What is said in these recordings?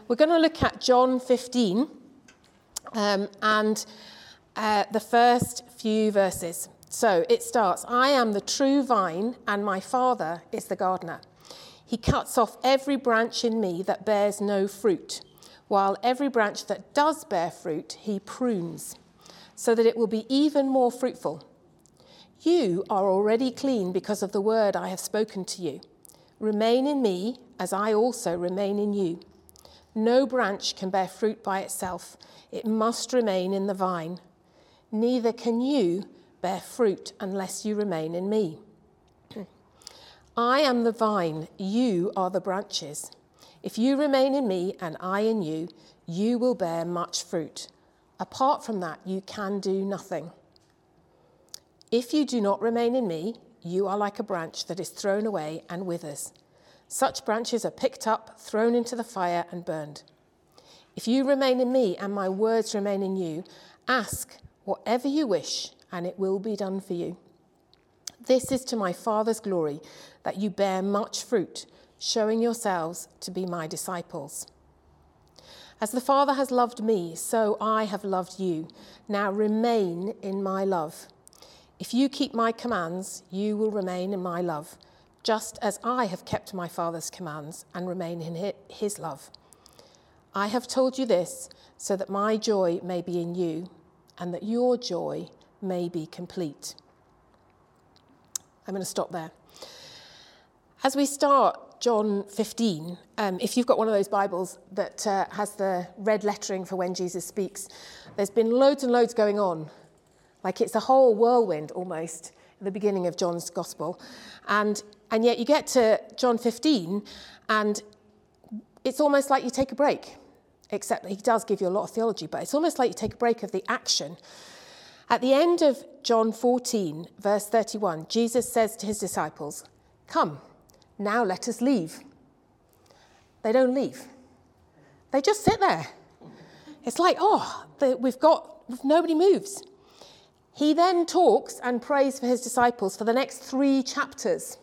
We're going to look at John 15 and the first few verses. So it starts, I am the true vine, and my Father is the gardener. He cuts off every branch in me that bears no fruit, while every branch that does bear fruit, he prunes, so that it will be even more fruitful. You are already clean because of the word I have spoken to you. Remain in me, as I also remain in you. No branch can bear fruit by itself. It must remain in the vine. Neither can you bear fruit unless you remain in me. I am the vine, you are the branches. If you remain in me and I in you, you will bear much fruit. Apart from that, you can do nothing. If you do not remain in me, you are like a branch that is thrown away and withers. Such branches are picked up, thrown into the fire and burned. If you remain in me and my words remain in you, ask whatever you wish, and it will be done for you. This is to my Father's glory, that you bear much fruit, showing yourselves to be my disciples. As the Father has loved me, so I have loved you. Now remain in my love. If you keep my commands, you will remain in my love, just as I have kept my Father's commands and remain in his love. I have told you this so that my joy may be in you and that your joy may be complete. I'm going to stop there. As we start John 15, if you've got one of those Bibles that has the red lettering for when Jesus speaks, there's been loads and loads going on. Like it's a whole whirlwind almost at the beginning of John's Gospel. And yet you get to John 15 and it's almost like you take a break, except that he does give you a lot of theology, but it's almost like you take a break of the action. At the end of John 14, verse 31, Jesus says to his disciples, "Come, now let us leave." They don't leave. They just sit there. It's like, nobody moves. He then talks and prays for his disciples for the next 3 chapters.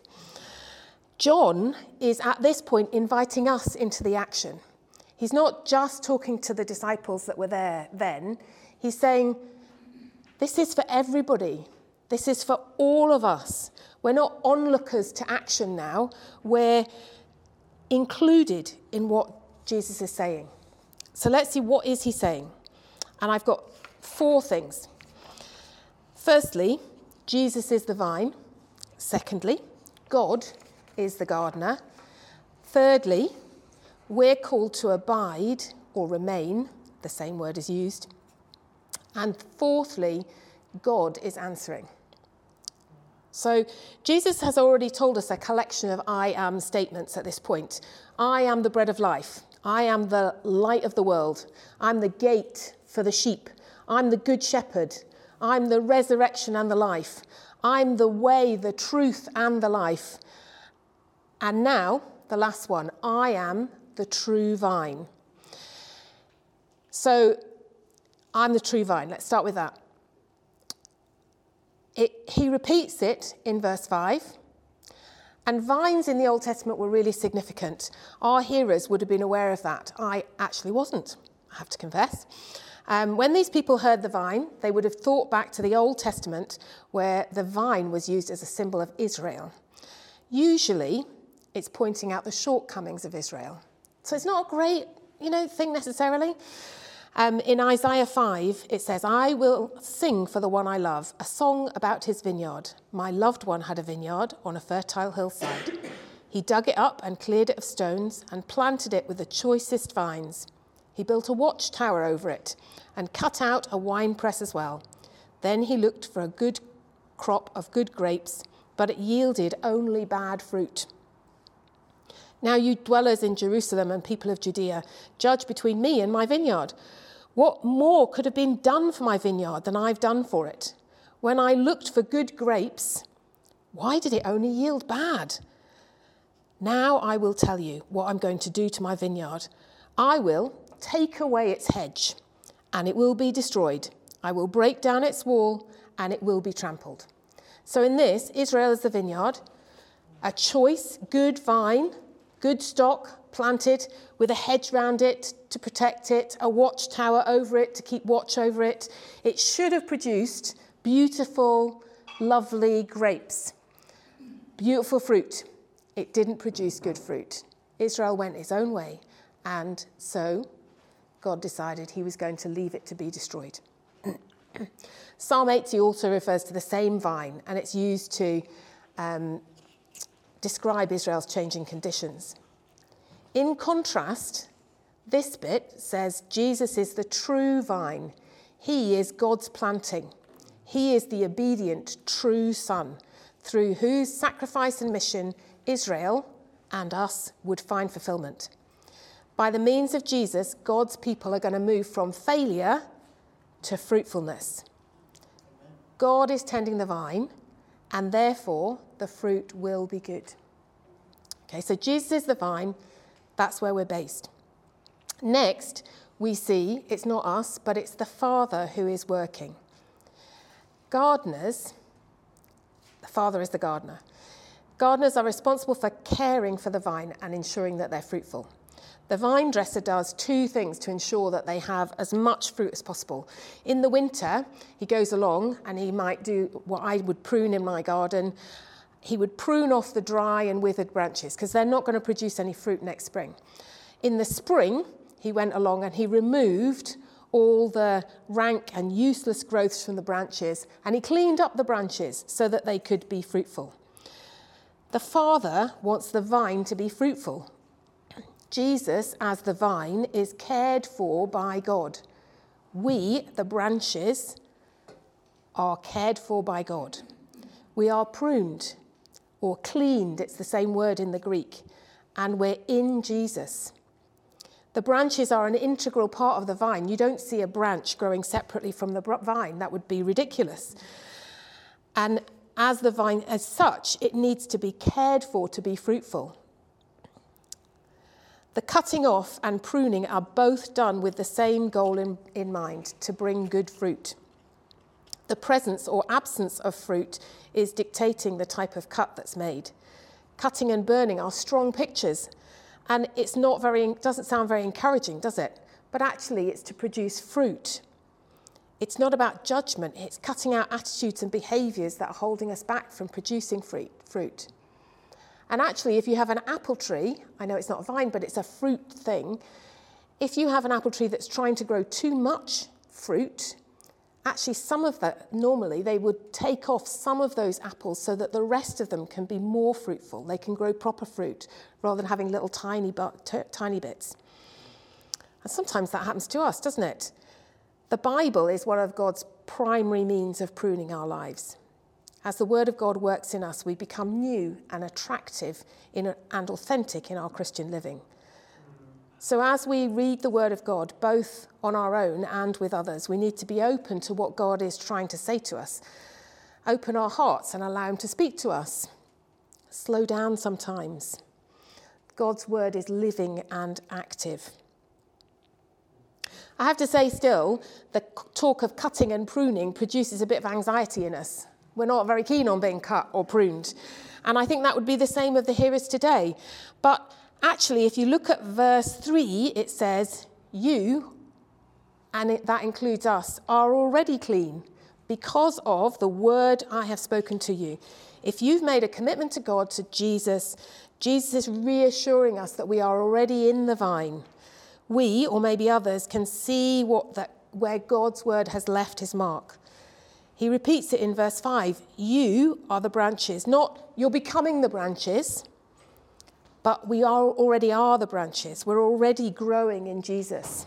John is at this point inviting us into the action. He's not just talking to the disciples that were there then. He's saying, this is for everybody. This is for all of us. We're not onlookers to action now. We're included in what Jesus is saying. So let's see, what is he saying? And I've got 4 things. Firstly, Jesus is the vine. Secondly, God is the gardener. Thirdly, we're called to abide or remain, the same word is used. And fourthly, God is answering. So Jesus has already told us a collection of I am statements at this point. I am the bread of life. I am the light of the world. I'm the gate for the sheep. I'm the good shepherd. I'm the resurrection and the life. I'm the way, the truth, and the life. And now, the last one, I am the true vine. So, I'm the true vine. Let's start with that. He repeats it in verse 5. And vines in the Old Testament were really significant. Our hearers would have been aware of that. I actually wasn't, I have to confess. When these people heard the vine, they would have thought back to the Old Testament where the vine was used as a symbol of Israel. Usually, it's pointing out the shortcomings of Israel. So it's not a great, thing necessarily. In Isaiah 5, it says, I will sing for the one I love, a song about his vineyard. My loved one had a vineyard on a fertile hillside. He dug it up and cleared it of stones and planted it with the choicest vines. He built a watchtower over it and cut out a winepress as well. Then he looked for a good crop of good grapes, but it yielded only bad fruit. Now you dwellers in Jerusalem and people of Judea, judge between me and my vineyard. What more could have been done for my vineyard than I've done for it? When I looked for good grapes, why did it only yield bad? Now I will tell you what I'm going to do to my vineyard. I will take away its hedge, and it will be destroyed. I will break down its wall, and it will be trampled. So in this, Israel is the vineyard, a choice, good vine, Good stock planted with a hedge round it to protect it, a watchtower over it to keep watch over it. It should have produced beautiful, lovely grapes, beautiful fruit. It didn't produce good fruit. Israel went its own way, and so God decided he was going to leave it to be destroyed. Psalm 80 also refers to the same vine, and it's used to describe Israel's changing conditions. In contrast, this bit says Jesus is the true vine. He is God's planting. He is the obedient, true Son, through whose sacrifice and mission Israel and us would find fulfillment. By the means of Jesus, God's people are going to move from failure to fruitfulness. God is tending the vine, and therefore the fruit will be good. Okay, so Jesus is the vine. That's where we're based. Next, we see it's not us, but it's the Father who is working. Gardeners, the Father is the gardener. Gardeners are responsible for caring for the vine and ensuring that they're fruitful. The vine dresser does two things to ensure that they have as much fruit as possible. In the winter, he goes along and he might do what I would prune in my garden. He would prune off the dry and withered branches because they're not going to produce any fruit next spring. In the spring, he went along and he removed all the rank and useless growths from the branches, and he cleaned up the branches so that they could be fruitful. The Father wants the vine to be fruitful. Jesus, as the vine, is cared for by God. We, the branches, are cared for by God. We are pruned or cleaned, it's the same word in the Greek, and we're in Jesus. The branches are an integral part of the vine. You don't see a branch growing separately from the vine. That would be ridiculous. And as the vine as such, it needs to be cared for to be fruitful. The cutting off and pruning are both done with the same goal in mind, to bring good fruit. The presence or absence of fruit is dictating the type of cut that's made. Cutting and burning are strong pictures, and doesn't sound very encouraging, does it? But actually, it's to produce fruit. It's not about judgment. It's cutting out attitudes and behaviours that are holding us back from producing fruit. And actually, if you have an apple tree, I know it's not a vine, but it's a fruit thing. If you have an apple tree that's trying to grow too much fruit, actually some of that, normally they would take off some of those apples so that the rest of them can be more fruitful. They can grow proper fruit rather than having little tiny bits. And sometimes that happens to us, doesn't it? The Bible is one of God's primary means of pruning our lives. As the Word of God works in us, we become new and attractive and authentic in our Christian living. So as we read the Word of God, both on our own and with others, we need to be open to what God is trying to say to us. Open our hearts and allow him to speak to us. Slow down sometimes. God's Word is living and active. I have to say still, the talk of cutting and pruning produces a bit of anxiety in us. We're not very keen on being cut or pruned. And I think that would be the same of the hearers today. But actually, if you look at verse 3, it says, you, and that includes us, are already clean because of the word I have spoken to you. If you've made a commitment to God, to Jesus, Jesus is reassuring us that we are already in the vine. We, or maybe others, can see where God's word has left his mark. He repeats it in verse 5. You are the branches, not you're becoming the branches, but we already are the branches. We're already growing in Jesus.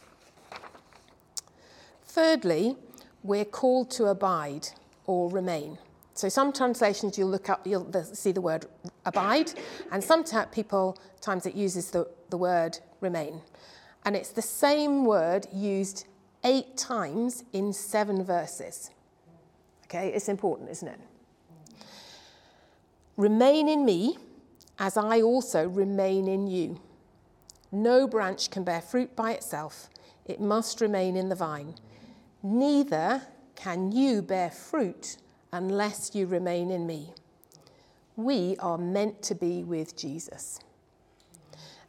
Thirdly, we're called to abide or remain. So some translations you'll see the word abide, and sometimes it uses the word remain. And it's the same word used 8 times in 7 verses. Okay, it's important, isn't it? Remain in me, as I also remain in you. No branch can bear fruit by itself. It must remain in the vine. Neither can you bear fruit unless you remain in me. We are meant to be with Jesus.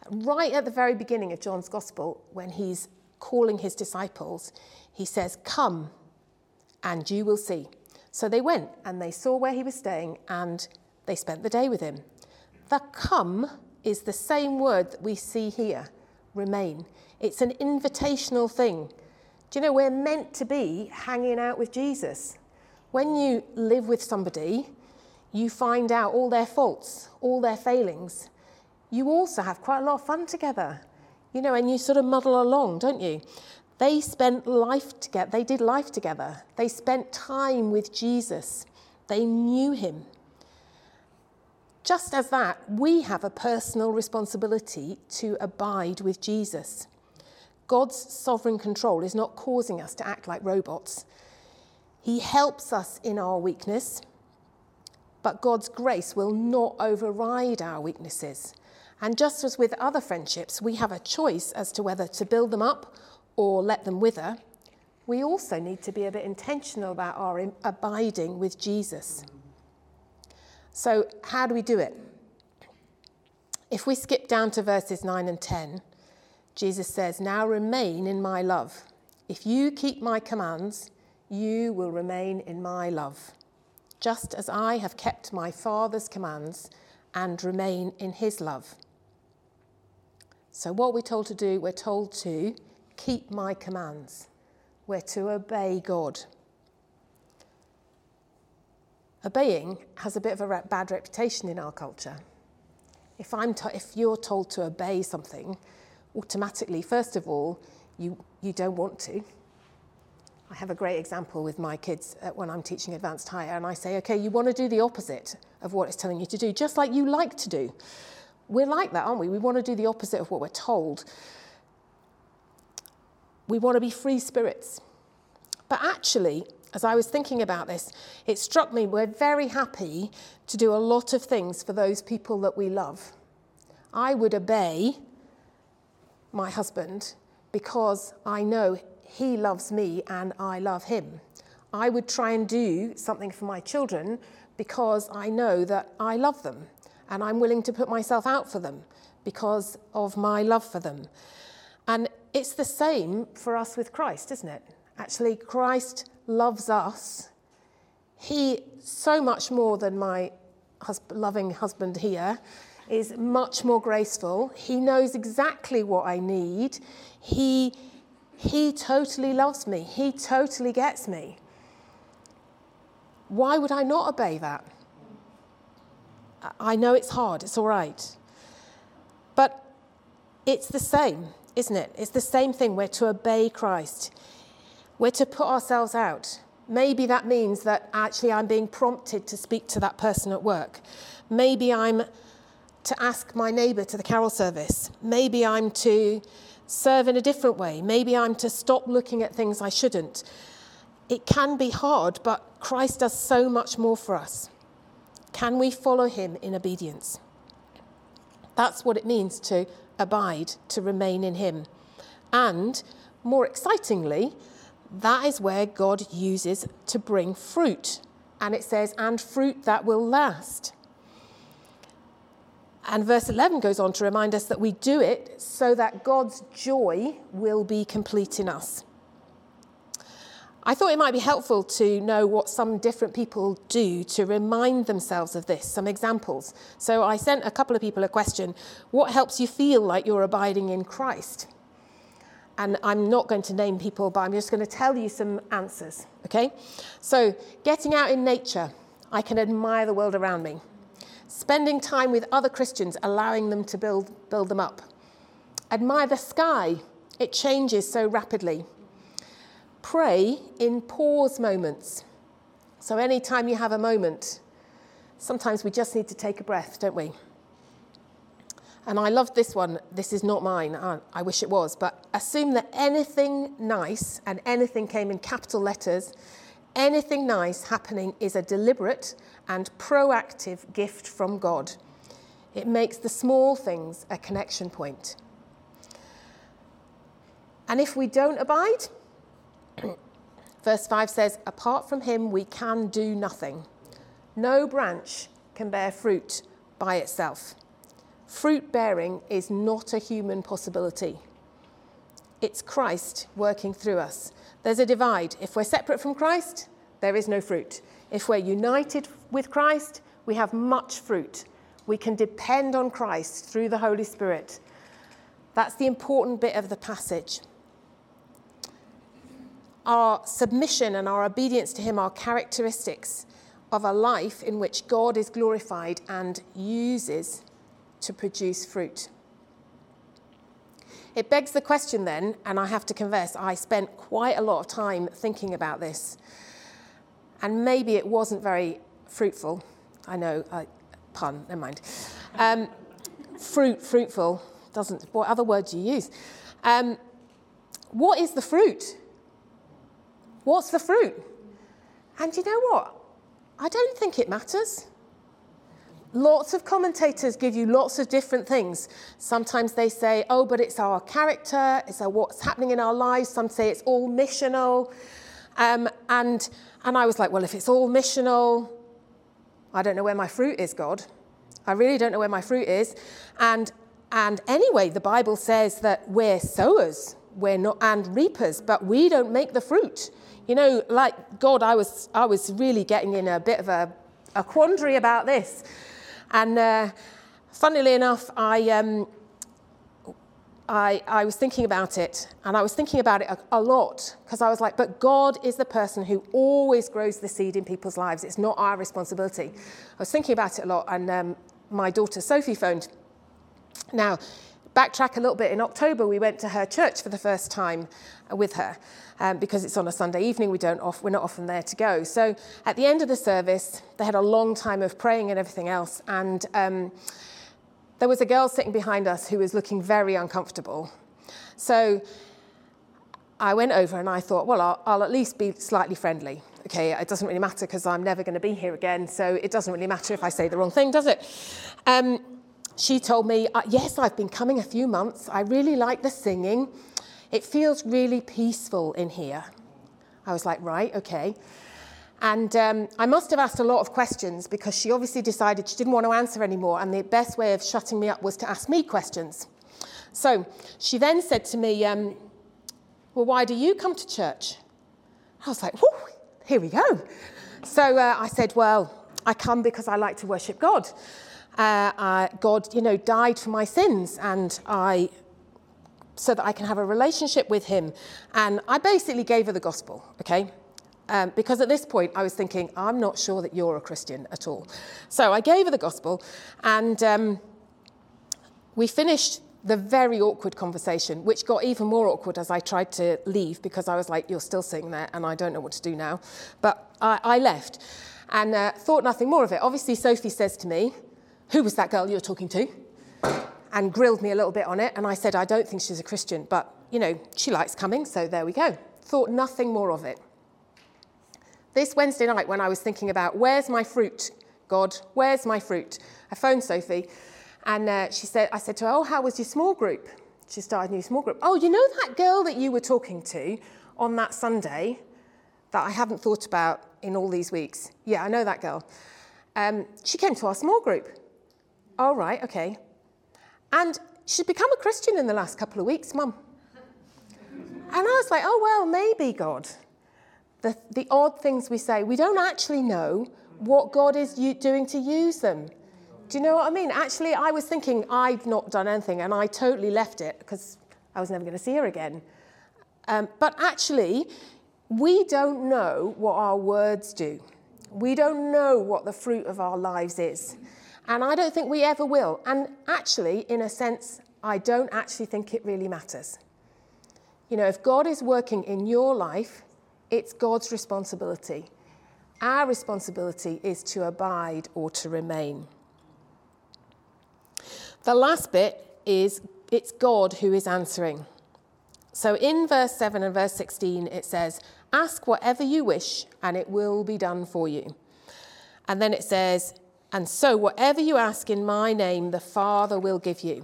Right at the very beginning of John's Gospel, when he's calling his disciples, he says, "Come and you will see." So they went and they saw where he was staying and they spent the day with him. The "come" is the same word that we see here, remain. It's an invitational thing. Do you know, we're meant to be hanging out with Jesus. When you live with somebody, you find out all their faults, all their failings. You also have quite a lot of fun together, you know, and you sort of muddle along, don't you? They spent life together. They did life together. They spent time with Jesus. They knew him. Just as that, we have a personal responsibility to abide with Jesus. God's sovereign control is not causing us to act like robots. He helps us in our weakness, but God's grace will not override our weaknesses. And just as with other friendships, we have a choice as to whether to build them up or let them wither. We also need to be a bit intentional about our abiding with Jesus. So how do we do it? If we skip down to verses 9 and 10, Jesus says, "Now remain in my love. If you keep my commands, you will remain in my love, just as I have kept my Father's commands and remain in his love." So what we're told to do, we're told to keep my commands. We're to obey God. Obeying has a bit of a bad reputation in our culture. If you're told to obey something, automatically, first of all, you don't want to. I have a great example with my kids when I'm teaching advanced higher, and I say, okay, you want to do the opposite of what it's telling you to do, just like you like to do. We're like that, aren't we? We want to do the opposite of what we're told. We want to be free spirits. But actually, as I was thinking about this, it struck me we're very happy to do a lot of things for those people that we love. I would obey my husband because I know he loves me and I love him. I would try and do something for my children because I know that I love them and I'm willing to put myself out for them because of my love for them. And it's the same for us with Christ, isn't it? Actually, Christ loves us. He, so much more than my loving husband here, is much more graceful. He knows exactly what I need. He totally loves me. He totally gets me. Why would I not obey that? I know it's hard. It's all right. But it's the same, isn't it? It's the same thing. We're to obey Christ. We're to put ourselves out. Maybe that means that actually I'm being prompted to speak to that person at work. Maybe I'm to ask my neighbour to the carol service. Maybe I'm to serve in a different way. Maybe I'm to stop looking at things I shouldn't. It can be hard, but Christ does so much more for us. Can we follow him in obedience? That's what it means to abide, to remain in him. And more excitingly, that is where God uses to bring fruit. And it says, and fruit that will last. And verse 11 goes on to remind us that we do it so that God's joy will be complete in us. I thought it might be helpful to know what some different people do to remind themselves of this, some examples. So I sent a couple of people a question, what helps you feel like you're abiding in Christ? And I'm not going to name people, but I'm just going to tell you some answers, okay? So getting out in nature, I can admire the world around me. Spending time with other Christians, allowing them to build them up. Admire the sky. It changes so rapidly. Pray in pause moments. So anytime you have a moment, sometimes we just need to take a breath, don't we? And I love this one. This is not mine. I wish it was. But assume that anything nice, and anything came in capital letters, anything nice happening is a deliberate and proactive gift from God. It makes the small things a connection point. And if we don't abide, verse 5 says, apart from him we can do nothing. No branch can bear fruit by itself. fruit bearing is not a human possibility. It's Christ working through us. There's a divide. If we're separate from Christ, there is no fruit. If we're united with Christ, we have much fruit. We can depend on Christ through the Holy Spirit. That's the important bit of the passage. Our submission and our obedience to him are characteristics of a life in which God is glorified and uses to produce fruit. It begs the question then, and I have to confess, I spent quite a lot of time thinking about this. And maybe it wasn't very fruitful. I know, pun, never mind. Fruitful, what other word do you use? What is the fruit? What's the fruit? And you know what? I don't think it matters. Lots of commentators give you lots of different things. Sometimes they say, oh, but it's our character, it's what's happening in our lives. Some say it's all missional. And I was like, well, if it's all missional, I don't know where my fruit is, God. I really don't know where my fruit is. And anyway, the Bible says that we're sowers, we're not, and reapers, but we don't make the fruit. You know, like God, I was really getting in a bit of a quandary about this. And funnily enough, I was thinking about it, and I was thinking about it a lot, because I was like, but God is the person who always grows the seed in people's lives. It's not our responsibility. I was thinking about it a lot, and my daughter Sophie phoned. Now, backtrack a little bit. In October, we went to her church for the first time with her, because it's on a Sunday evening. We're not often there to go. So at the end of the service, they had a long time of praying and everything else, and there was a girl sitting behind us who was looking very uncomfortable. So I went over and I thought, well, I'll at least be slightly friendly. Okay, it doesn't really matter because I'm never going to be here again, so it doesn't really matter if I say the wrong thing, does it? She told me, yes, I've been coming a few months. I really like the singing. It feels really peaceful in here. I was like, right, okay. And I must have asked a lot of questions because she obviously decided she didn't want to answer anymore, and the best way of shutting me up was to ask me questions. So she then said to me, well, why do you come to church? I was like, whoo, here we go. So I said, well, I come because I like to worship God. God, died for my sins, and so that I can have a relationship with him. And I basically gave her the gospel, okay? Because at this point, I was thinking, I'm not sure that you're a Christian at all. So I gave her the gospel, and we finished the very awkward conversation, which got even more awkward as I tried to leave, because I was like, you're still sitting there, and I don't know what to do now. But I left and thought nothing more of it. Obviously, Sophie says to me, who was that girl you were talking to? And grilled me a little bit on it. And I said, I don't think she's a Christian, but, she likes coming, so there we go. Thought nothing more of it. This Wednesday night, when I was thinking about, where's my fruit, God? Where's my fruit? I phoned Sophie, and I said to her, oh, how was your small group? She started a new small group. Oh, you know that girl that you were talking to on that Sunday that I haven't thought about in all these weeks? Yeah, I know that girl. She came to our small group. Oh, right, okay. And she'd become a Christian in the last couple of weeks, Mum. And I was like, oh, well, maybe, God. The odd things we say, we don't actually know what God is doing to use them. Do you know what I mean? Actually, I was thinking I've not done anything, and I totally left it because I was never going to see her again. But actually, we don't know what our words do. We don't know what the fruit of our lives is. And I don't think we ever will. And actually, in a sense, I don't actually think it really matters. If God is working in your life, it's God's responsibility. Our responsibility is to abide or to remain. The last bit is it's God who is answering. So in verse 7 and verse 16, it says, ask whatever you wish, and it will be done for you. And then it says, and so whatever you ask in my name, the Father will give you.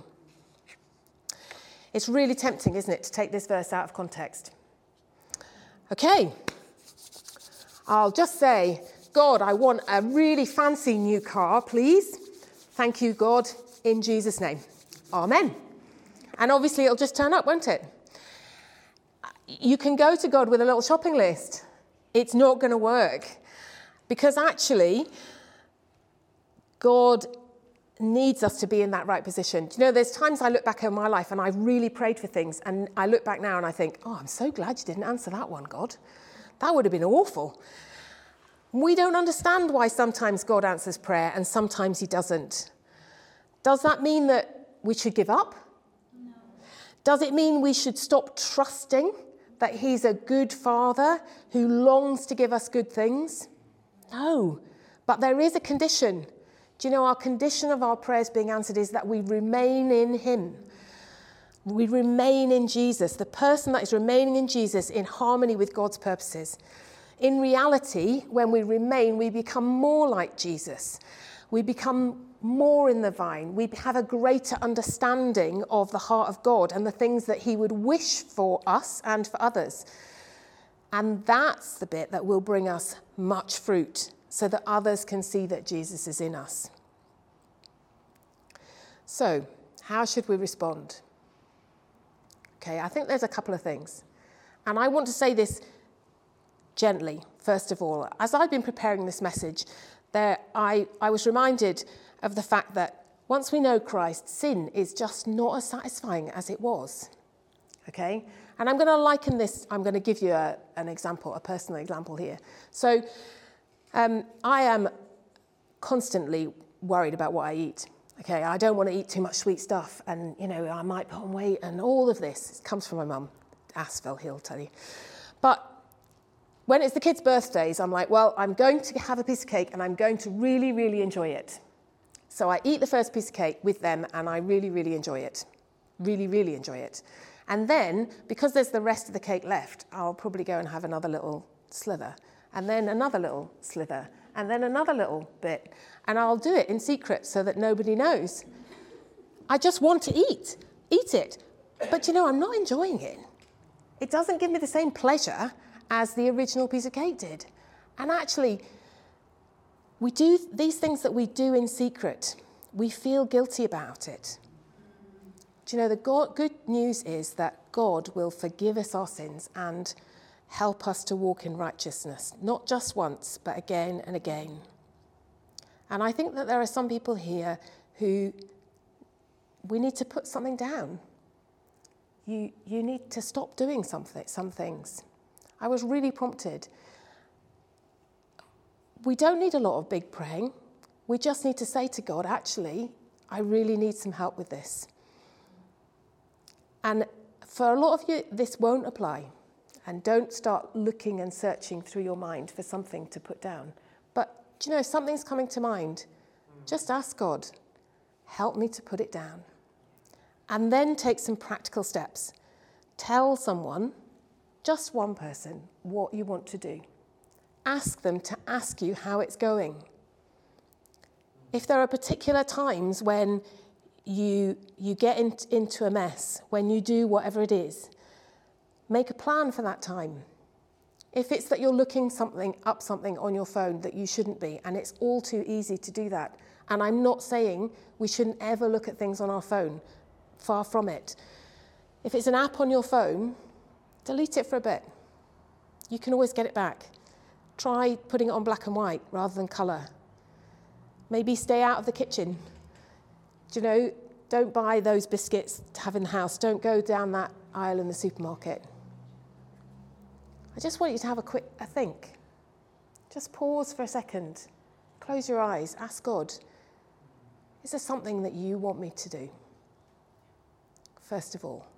It's really tempting, isn't it, to take this verse out of context. Okay, I'll just say, God, I want a really fancy new car, please. Thank you, God. in Jesus' name. Amen. And obviously it'll just turn up, won't it? You can go to God with a little shopping list. It's not going to work. Because actually, God needs us to be in that right position. Do you know, there's times I look back over my life and I've really prayed for things, and I look back now and I think, oh, I'm so glad you didn't answer that one, God. That would have been awful. We don't understand why sometimes God answers prayer and sometimes he doesn't. Does that mean that we should give up? No. Does it mean we should stop trusting that he's a good father who longs to give us good things? No. But there is a condition. Do you know, our condition of our prayers being answered is that we remain in him. We remain in Jesus, the person that is remaining in Jesus in harmony with God's purposes. In reality, when we remain, we become more like Jesus. We become more in the vine. We have a greater understanding of the heart of God and the things that he would wish for us and for others. And that's the bit that will bring us much fruit, so that others can see that Jesus is in us. So, how should we respond? Okay, I think there's a couple of things. And I want to say this gently, first of all. As I've been preparing this message, I was reminded of the fact that once we know Christ, sin is just not as satisfying as it was. Okay? And I'm going to liken this, I'm going to give you an example, a personal example here. So, I am constantly worried about what I eat. Okay, I don't want to eat too much sweet stuff, and you know, I might put on weight, and all of this comes from my mum. Asphel, he'll tell you. But when it's the kids' birthdays, I'm like, well, I'm going to have a piece of cake, and I'm going to really, really enjoy it. So I eat the first piece of cake with them, and I really, really enjoy it. Really, really enjoy it. And then, because there's the rest of the cake left, I'll probably go and have another little slither, and then another little slither, and then another little bit. And I'll do it in secret so that nobody knows. I just want to eat it. But you know, I'm not enjoying it. It doesn't give me the same pleasure as the original piece of cake did. And actually, we do these things that we do in secret. We feel guilty about it. Do you know, the good news is that God will forgive us our sins and help us to walk in righteousness, not just once, but again and again. And I think that there are some people here who we need to put something down. You need to stop doing some things. I was really prompted. We don't need a lot of big praying. We just need to say to God, actually, I really need some help with this. And for a lot of you, this won't apply. And don't start looking and searching through your mind for something to put down. But, do you know, if something's coming to mind, just ask God, help me to put it down. And then take some practical steps. Tell someone, just one person, what you want to do. Ask them to ask you how it's going. If there are particular times when you get into a mess, when you do whatever it is, make a plan for that time. If it's that you're looking up something on your phone that you shouldn't be, and it's all too easy to do that, and I'm not saying we shouldn't ever look at things on our phone, far from it. If it's an app on your phone, delete it for a bit. You can always get it back. Try putting it on black and white rather than colour. Maybe stay out of the kitchen. Do you know, don't buy those biscuits to have in the house. Don't go down that aisle in the supermarket. I just want you to have a think. Just pause for a second. Close your eyes. Ask God, is there something that you want me to do? First of all.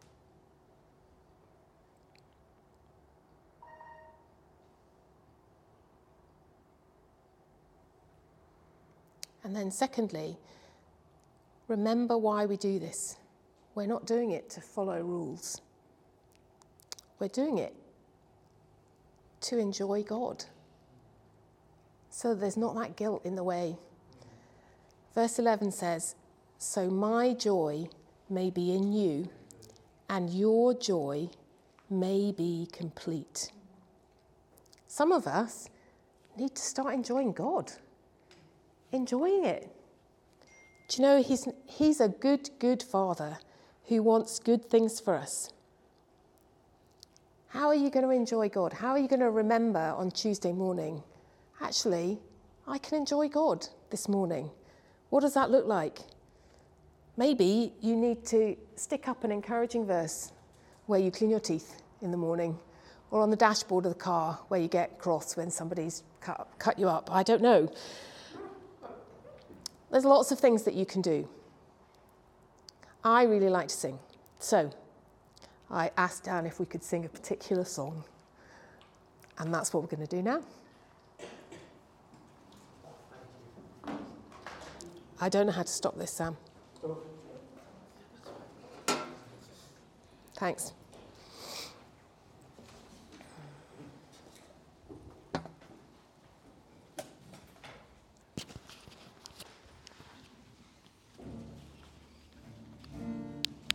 And then secondly, remember why we do this. We're not doing it to follow rules. We're doing it to enjoy God. So there's not that guilt in the way. Verse 11 says, so my joy may be in you, and your joy may be complete. Some of us need to start enjoying God. Enjoying it. Do you know he's a good, good Father who wants good things for us? How are you going to enjoy God? How are you going to remember on Tuesday morning, actually, I can enjoy God this morning? What does that look like? Maybe you need to stick up an encouraging verse where you clean your teeth in the morning, or on the dashboard of the car where you get cross when somebody's cut you up. I don't know. There's lots of things that you can do. I really like to sing. So I asked Dan if we could sing a particular song. And that's what we're going to do now. I don't know how to stop this, Sam. Thanks.